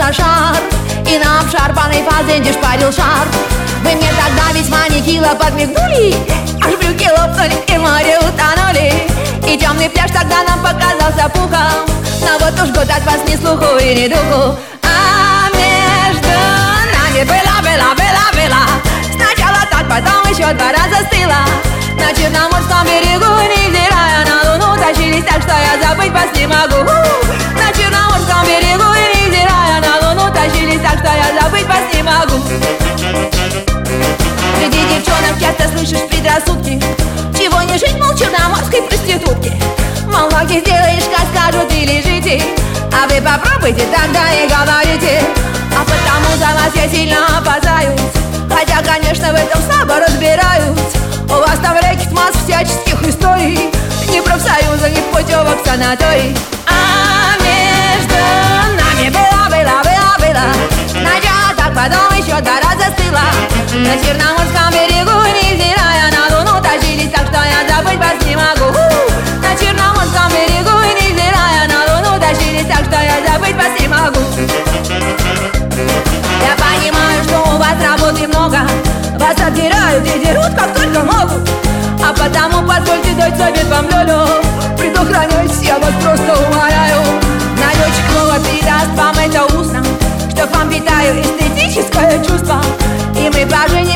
пожар, и на обшарпанной фазенде шпарил шар. Вы мне тогда весьма нехило подмигнули, аж брюки лопнули и в море утонули. И темный пляж тогда нам показался пухом, но вот уж год от вас ни слуху и ни духу. А между нами была. Сначала так, потом еще 2 раза стыла. На Черноморском берегу, невзирая на луну, тащились так, что я забыть вас не могу. На Черноморском берегу, невзирая на луну, тащились так, что я забыть вас не могу. Среди девчонок часто слышишь предрассудки: чего не жить, мол, черноморской проститутки. Мол, ноги сделаешь, как скажут, и лежите, а вы попробуйте, тогда и говорите. А потому за вас я сильно опасаюсь, хотя, конечно, в этом слабо разбираюсь. У вас там рэкет масс всяческих историй, ни профсоюза, ни путевок в санаторий. А между нами была. Сначала так, потом еще 2 раза стыла. На Черноморском берегу, невзирая на луну, тащились так, что я забыть вас не могу. На Черноморском берегу, невзирая на луну, тащились так, что я забыть вас не могу. Я понимаю, что у вас работы много, вас обдирают и дерут, как только могут. А потому позвольте дать совет вам, Лёлю: предохраняйтесь, я вас просто умоляю. Налетчик молот передаст вам это устно, что к вам питаю эстетическое чувство, и мы поженим